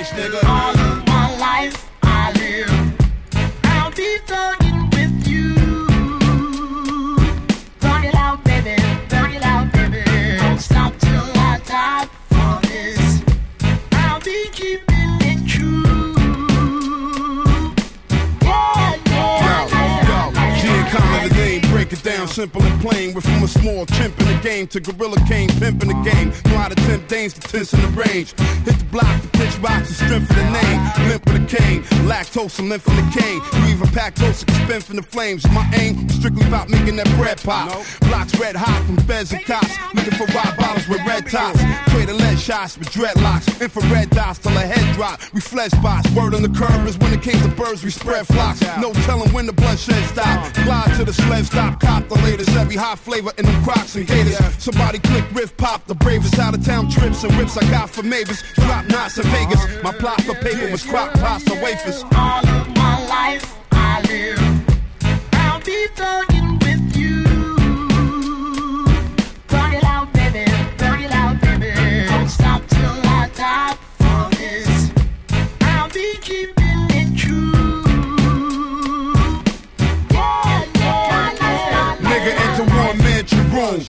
bitch, nigga. All of my life I live, I'll be thugging with you. Thug it out, baby, thug it out, baby. Don't stop till I die for this. I'll be keeping it true. Common the name, break it down simple and plain. We're from a small chimp in the game to gorilla king, pimp in the game. Know how to tempt dames to tense in the range. Hit the block, the pitch rocks, the strength of the name. Limp with a cane, lactose and lymph in the cane. You even pack toast and spin from the flames. My aim strictly about making that bread pop. Blocks red hot from feds and cops. Looking for rock bottles with red tops. Trade lead shots with dreadlocks. Infrared dots till a head drop. We flesh spots. Word on the curb is when it came to birds, we spread flocks. No telling when the bloodshed stop. Glide to the sled stop, cop the latest. Every hot flavor in them Crocs and Gators. Somebody click riff pop, the bravest out of town trips and rips I got for Mavis. Drop knots in Vegas. My plot for paper was crock pots or wafers. All of my life I live, I'll be thugging with you. Thug it out, baby, thug it out, baby. Don't stop till I die for this. I'll be keeping